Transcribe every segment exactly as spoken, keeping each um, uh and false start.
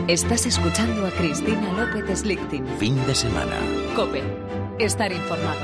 Estás escuchando a Cristina López Slichting. Fin de semana. COPE. Estar informado.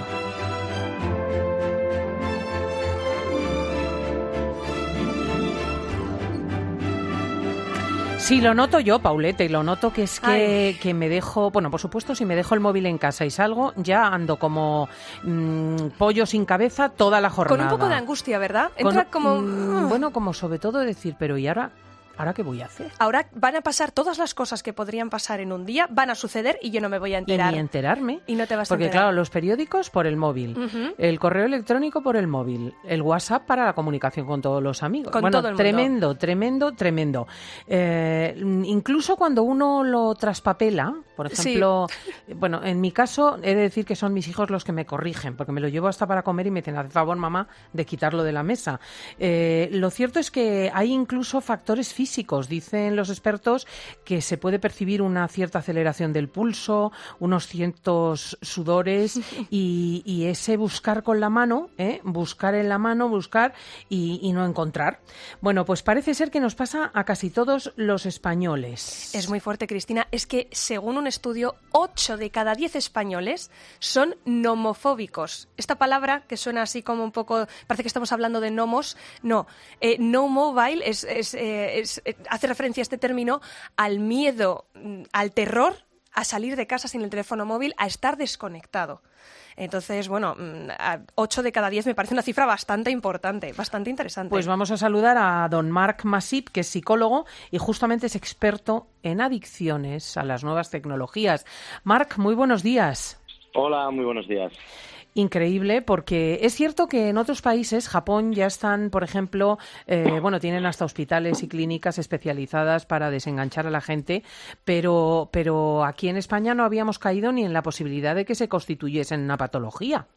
Sí, lo noto yo, Paulette, y lo noto que es que, que me dejo, bueno, por supuesto, si me dejo el móvil en casa y salgo, ya ando como mmm, pollo sin cabeza toda la jornada. Con un poco de angustia, ¿verdad? Entra Con, como... Mmm, bueno, como sobre todo decir, pero ¿y ahora? ¿Ahora qué voy a hacer? Ahora van a pasar todas las cosas que podrían pasar en un día, van a suceder y yo no me voy a enterar. Y ni enterarme. Y no te vas Porque, a enterar. claro, los periódicos por el móvil, uh-huh. el correo electrónico por el móvil, el WhatsApp para la comunicación con todos los amigos. Con bueno, todo el mundo. Tremendo, tremendo, tremendo. Eh, incluso cuando uno lo traspapela, por ejemplo, sí. bueno, en mi caso he de decir que son mis hijos los que me corrigen, porque me lo llevo hasta para comer y me dicen, haz favor, mamá, de quitarlo de la mesa. Eh, lo cierto es que hay incluso factores físicos, dicen los expertos que se puede percibir una cierta aceleración del pulso, unos cientos sudores y, y ese buscar con la mano, ¿eh? buscar en la mano, buscar y, y no encontrar. Bueno, pues parece ser que nos pasa a casi todos los españoles. Es muy fuerte, Cristina. Es que según un estudio, ocho de cada diez españoles son nomofóbicos. Esta palabra que suena así como un poco, parece que estamos hablando de gnomos, no. Eh, no mobile es, es, eh, es, eh, hace referencia a este término al miedo, al terror a salir de casa sin el teléfono móvil, a estar desconectado. Entonces, bueno, ocho de cada diez me parece una cifra bastante importante, bastante interesante. Pues vamos a saludar a don Marc Masip, que es psicólogo y justamente es experto en adicciones a las nuevas tecnologías. Marc, muy buenos días. Hola, muy buenos días. Increíble, porque es cierto que en otros países, Japón, ya están, por ejemplo, eh, bueno, tienen hasta hospitales y clínicas especializadas para desenganchar a la gente, pero, pero aquí en España no habíamos caído ni en la posibilidad de que se constituyese en una patología.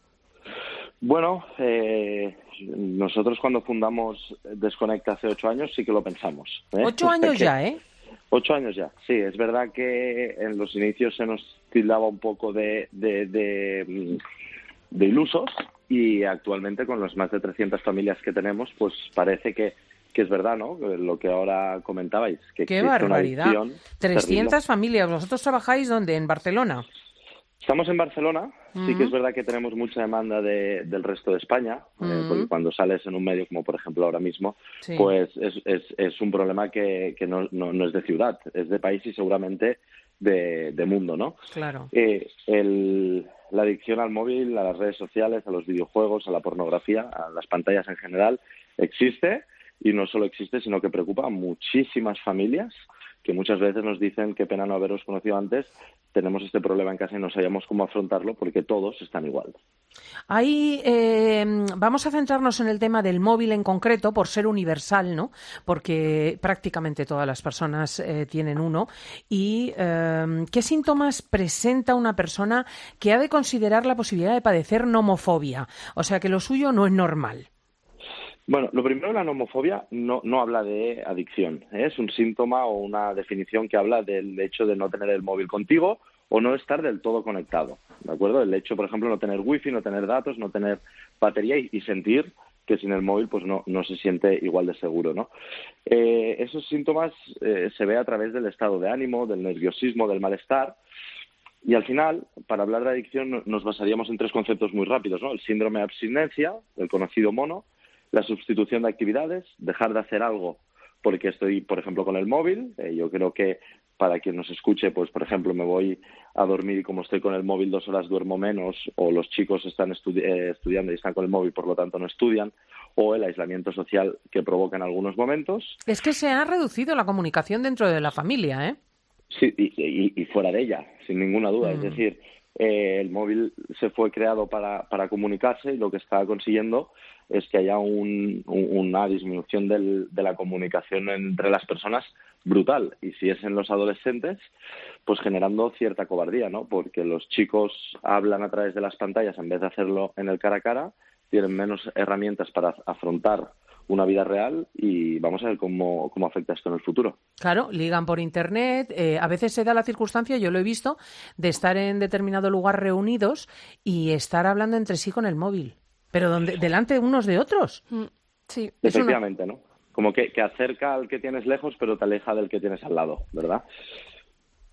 Bueno, eh, nosotros cuando fundamos Desconecta hace ocho años sí que lo pensamos. ¿eh? Ocho años ya, ¿eh? Ocho años ya, sí. Es verdad que en los inicios se nos tildaba un poco de... de, de de ilusos y actualmente con las más de trescientas familias que tenemos, pues parece que, que es verdad, ¿no? Lo que ahora comentabais. Que ¡Qué barbaridad! trescientas familias. ¿Vosotros trabajáis dónde? ¿En Barcelona? Estamos en Barcelona. Uh-huh. Sí que es verdad que tenemos mucha demanda de, del resto de España, uh-huh. eh, porque cuando sales en un medio como por ejemplo ahora mismo, sí. pues es, es, es un problema que, que no, no, no es de ciudad, es de país y seguramente de, de mundo, ¿no? Claro. Eh, el... La adicción al móvil, a las redes sociales, a los videojuegos, a la pornografía, a las pantallas en general, existe y no solo existe, sino que preocupa a muchísimas familias que muchas veces nos dicen qué pena no haberos conocido antes, tenemos este problema en casa y no sabíamos cómo afrontarlo porque todos están igual. Ahí eh, vamos a centrarnos en el tema del móvil en concreto, por ser universal, ¿no? Porque prácticamente todas las personas eh, tienen uno. ¿Y eh, qué síntomas presenta una persona que ha de considerar la posibilidad de padecer nomofobia? O sea, que lo suyo no es normal. Bueno, lo primero, la nomofobia no, no habla de adicción, ¿eh? Es un síntoma o una definición que habla del hecho de no tener el móvil contigo o no estar del todo conectado, ¿de acuerdo? El hecho, por ejemplo, de no tener wifi, no tener datos, no tener batería y, y sentir que sin el móvil pues no, no se siente igual de seguro, ¿no? Eh, esos síntomas eh, se ve a través del estado de ánimo, del nerviosismo, del malestar. Y al final, para hablar de adicción, nos basaríamos en tres conceptos muy rápidos, ¿no? El síndrome de abstinencia, el conocido mono, la sustitución de actividades, dejar de hacer algo porque estoy, por ejemplo, con el móvil. Eh, yo creo que para quien nos escuche, pues, por ejemplo, me voy a dormir y como estoy con el móvil dos horas duermo menos, o los chicos están estudi- eh, estudiando y están con el móvil, por lo tanto no estudian, o el aislamiento social que provoca en algunos momentos. Es que se ha reducido la comunicación dentro de la familia, ¿eh? Sí, y, y, y fuera de ella, sin ninguna duda. Mm. Es decir, eh, el móvil se fue creado para, para comunicarse y lo que está consiguiendo es que haya un, un, una disminución del, de la comunicación entre las personas brutal. Y si es en los adolescentes, pues generando cierta cobardía, ¿no? Porque los chicos hablan a través de las pantallas en vez de hacerlo en el cara a cara, tienen menos herramientas para afrontar una vida real y vamos a ver cómo, cómo afecta esto en el futuro. Claro, ligan por internet, eh, a veces se da la circunstancia, yo lo he visto, de estar en determinado lugar reunidos y estar hablando entre sí con el móvil, pero donde, delante unos de otros. Sí, efectivamente, ¿no? Como que, que acerca al que tienes lejos, pero te aleja del que tienes al lado, ¿verdad?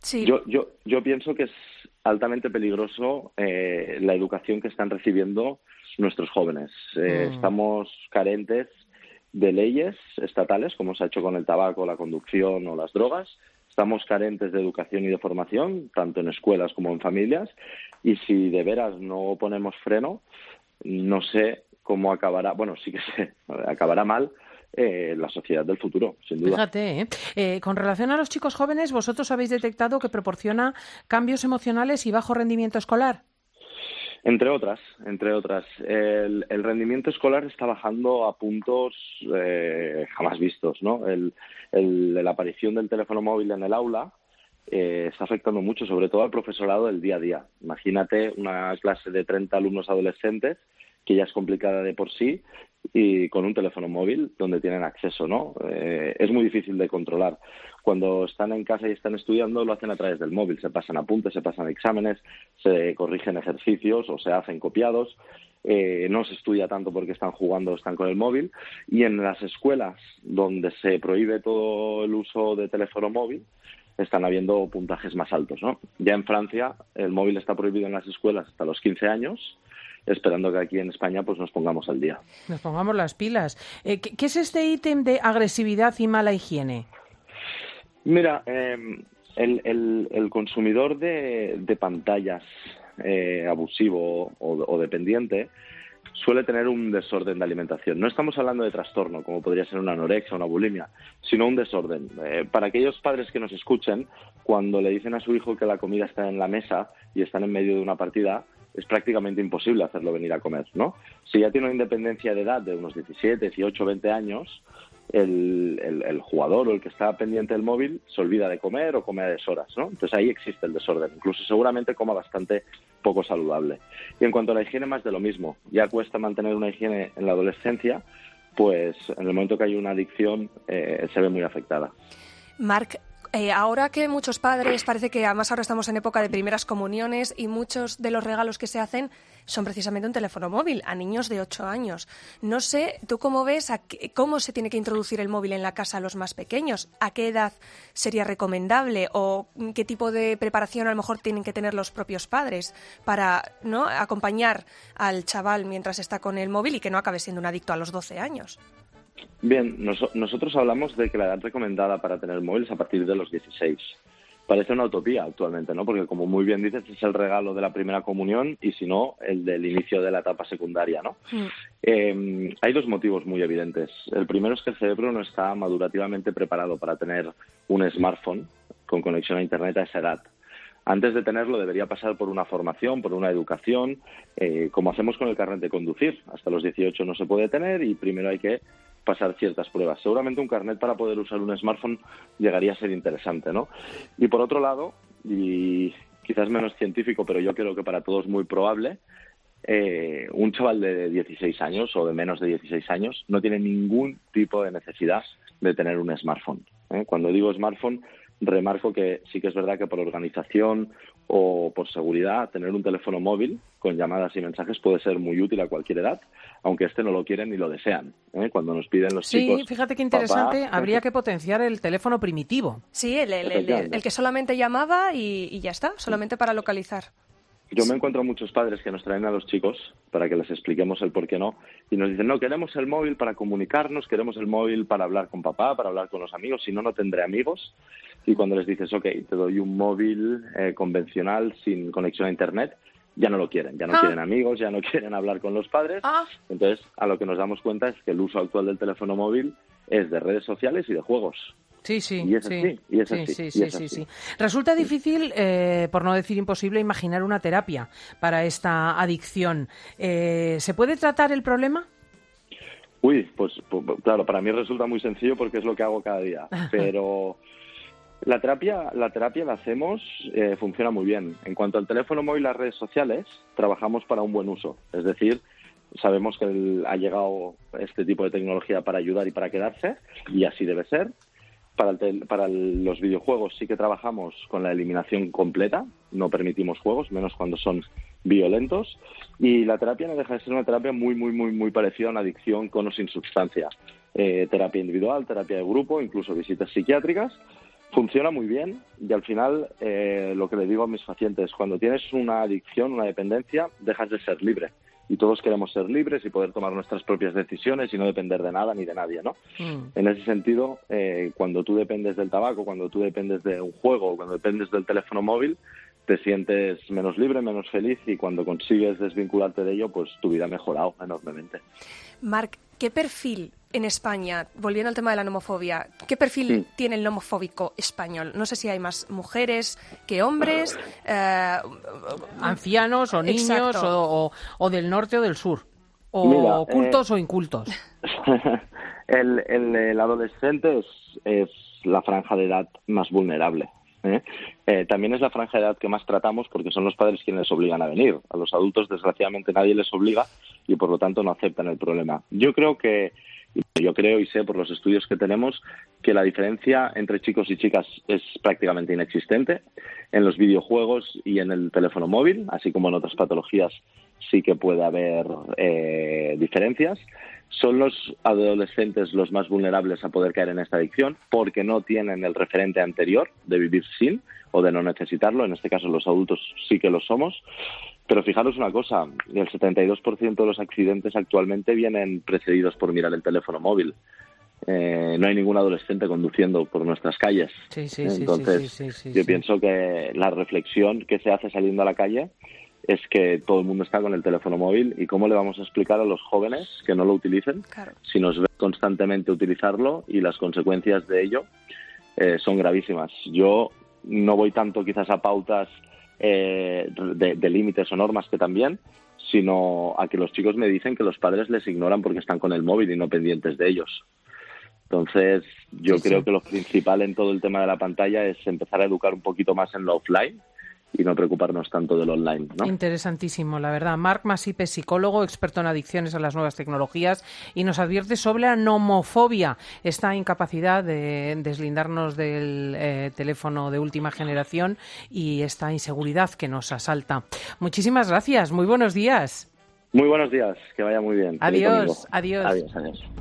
Sí. Yo, yo, yo pienso que es altamente peligroso eh, la educación que están recibiendo nuestros jóvenes. Eh, Mm. Estamos carentes de leyes estatales, como se ha hecho con el tabaco, la conducción o las drogas. Estamos carentes de educación y de formación, tanto en escuelas como en familias. Y si de veras no ponemos freno, no sé cómo acabará, bueno, sí que sé, acabará mal eh, la sociedad del futuro, sin duda. Fíjate, ¿eh? Eh, con relación a los chicos jóvenes, ¿vosotros habéis detectado que proporciona cambios emocionales y bajo rendimiento escolar? Entre otras, entre otras. El, el rendimiento escolar está bajando a puntos eh, jamás vistos, ¿no? El, el, la aparición del teléfono móvil en el aula eh, está afectando mucho, sobre todo al profesorado del día a día. Imagínate una clase de treinta alumnos adolescentes, que ya es complicada de por sí, y con un teléfono móvil donde tienen acceso, ¿no? Eh, es muy difícil de controlar. Cuando están en casa y están estudiando, lo hacen a través del móvil. Se pasan apuntes, se pasan exámenes, se corrigen ejercicios o se hacen copiados. Eh, no se estudia tanto porque están jugando o están con el móvil. Y en las escuelas donde se prohíbe todo el uso de teléfono móvil, están habiendo puntajes más altos, ¿no? Ya en Francia el móvil está prohibido en las escuelas hasta los quince años, esperando que aquí en España pues nos pongamos al día. Nos pongamos las pilas. Eh, ¿qué, ¿Qué es este ítem de agresividad y mala higiene? Mira, eh, el, el, el consumidor de, de pantallas eh, abusivo o, o dependiente suele tener un desorden de alimentación. No estamos hablando de trastorno, como podría ser una anorexia o una bulimia, sino un desorden. Eh, para aquellos padres que nos escuchen, cuando le dicen a su hijo que la comida está en la mesa y están en medio de una partida, es prácticamente imposible hacerlo venir a comer, ¿no? Si ya tiene una independencia de edad de unos diecisiete, dieciocho, veinte años, el, el, el jugador o el que está pendiente del móvil se olvida de comer o come a deshoras, ¿no? Entonces ahí existe el desorden. Incluso seguramente coma bastante poco saludable. Y en cuanto a la higiene, más de lo mismo. Ya cuesta mantener una higiene en la adolescencia, pues en el momento que hay una adicción eh, se ve muy afectada. Marc, Eh, ahora que muchos padres, parece que además ahora estamos en época de primeras comuniones y muchos de los regalos que se hacen son precisamente un teléfono móvil a niños de ocho años. No sé, ¿tú cómo ves a qué, cómo se tiene que introducir el móvil en la casa a los más pequeños? ¿A qué edad sería recomendable? ¿O qué tipo de preparación a lo mejor tienen que tener los propios padres para, ¿no?, acompañar al chaval mientras está con el móvil y que no acabe siendo un adicto a los doce años? Bien, nos, nosotros hablamos de que la edad recomendada para tener móvil es a partir de los dieciséis. Parece una utopía actualmente, ¿no? Porque, como muy bien dices, es el regalo de la primera comunión y, si no, el del inicio de la etapa secundaria, ¿no? Mm. Eh, hay dos motivos muy evidentes. El primero es que el cerebro no está madurativamente preparado para tener un smartphone con conexión a Internet a esa edad. Antes de tenerlo debería pasar por una formación, por una educación, eh, como hacemos con el carnet de conducir. Hasta los dieciocho no se puede tener y primero hay que pasar ciertas pruebas. Seguramente un carnet para poder usar un smartphone llegaría a ser interesante, ¿no? Y por otro lado, y quizás menos científico, pero yo creo que para todos muy probable, eh, un chaval de dieciséis años o de menos de dieciséis años no tiene ningún tipo de necesidad de tener un smartphone, ¿eh? Cuando digo smartphone, remarco que sí que es verdad que por organización o por seguridad tener un teléfono móvil con llamadas y mensajes puede ser muy útil a cualquier edad, aunque este no lo quieren ni lo desean, ¿eh? Cuando nos piden los sí, chicos... Sí, fíjate qué interesante, papá, habría que potenciar el teléfono primitivo. Sí, el, el, el, el, el que solamente llamaba y, y ya está, solamente para localizar. Yo me encuentro muchos padres que nos traen a los chicos para que les expliquemos el por qué no y nos dicen, no, queremos el móvil para comunicarnos, queremos el móvil para hablar con papá, para hablar con los amigos, si no, no tendré amigos. Y cuando les dices, ok, te doy un móvil eh, convencional sin conexión a Internet, ya no lo quieren, ya no ah. quieren amigos, ya no quieren hablar con los padres. Ah. Entonces, a lo que nos damos cuenta es que el uso actual del teléfono móvil es de redes sociales y de juegos. Sí, sí, y es sí, así, y es sí, así, sí, y sí, es sí, así. sí. Resulta difícil, eh, por no decir imposible, imaginar una terapia para esta adicción. Eh, ¿Se puede tratar el problema? Uy, pues, pues claro, para mí resulta muy sencillo porque es lo que hago cada día, pero la terapia la terapia la hacemos, eh, funciona muy bien. En cuanto al teléfono móvil y las redes sociales, trabajamos para un buen uso, es decir, sabemos que el, ha llegado este tipo de tecnología para ayudar y para quedarse, y así debe ser. Para, el tel, para el, los videojuegos sí que trabajamos con la eliminación completa, no permitimos juegos, menos cuando son violentos, y la terapia no deja de ser una terapia muy, muy, muy, muy parecida a una adicción con o sin sustancia. Eh, terapia individual, terapia de grupo, incluso visitas psiquiátricas, Funciona muy bien y al final eh, lo que le digo a mis pacientes, cuando tienes una adicción, una dependencia, dejas de ser libre. Y todos queremos ser libres y poder tomar nuestras propias decisiones y no depender de nada ni de nadie, ¿no? Mm. En ese sentido, eh, cuando tú dependes del tabaco, cuando tú dependes de un juego, cuando dependes del teléfono móvil, te sientes menos libre, menos feliz y cuando consigues desvincularte de ello, pues tu vida ha mejorado enormemente. Marc, ¿qué perfil en España, volviendo al tema de la nomofobia, qué perfil sí. tiene el nomofóbico español? No sé si hay más mujeres que hombres. Eh, Ancianos o niños o, o, o del norte o del sur. O Mira, cultos eh, o incultos. el, el, el adolescente es, es la franja de edad más vulnerable. ¿eh? Eh, también es la franja de edad que más tratamos porque son los padres quienes les obligan a venir. A los adultos, desgraciadamente, nadie les obliga y, por lo tanto, no aceptan el problema. Yo creo que, yo creo y sé por los estudios que tenemos, que la diferencia entre chicos y chicas es prácticamente inexistente. En los videojuegos y en el teléfono móvil, así como en otras patologías, sí que puede haber eh, diferencias. Son los adolescentes los más vulnerables a poder caer en esta adicción porque no tienen el referente anterior de vivir sin o de no necesitarlo. En este caso, los adultos sí que lo somos. Pero fijaros una cosa, el setenta y dos por ciento de los accidentes actualmente vienen precedidos por mirar el teléfono móvil. Eh, no hay ningún adolescente conduciendo por nuestras calles. Sí, sí, Entonces, sí, sí, sí, sí, yo sí. pienso que la reflexión que se hace saliendo a la calle es que todo el mundo está con el teléfono móvil y cómo le vamos a explicar a los jóvenes que no lo utilicen claro. si nos ven constantemente utilizarlo y las consecuencias de ello eh, son gravísimas. Yo no voy tanto quizás a pautas eh, de, de límites o normas que también, sino a que los chicos me dicen que los padres les ignoran porque están con el móvil y no pendientes de ellos. Entonces, yo sí, creo sí. que lo principal en todo el tema de la pantalla es empezar a educar un poquito más en lo offline y no preocuparnos tanto del online, ¿no? Interesantísimo, la verdad. Marc Masip, psicólogo, experto en adicciones a las nuevas tecnologías, y nos advierte sobre la nomofobia, esta incapacidad de deslindarnos del eh, teléfono de última generación y esta inseguridad que nos asalta. Muchísimas gracias, muy buenos días. Muy buenos días, que vaya muy bien. Adiós, adiós. Adiós, adiós.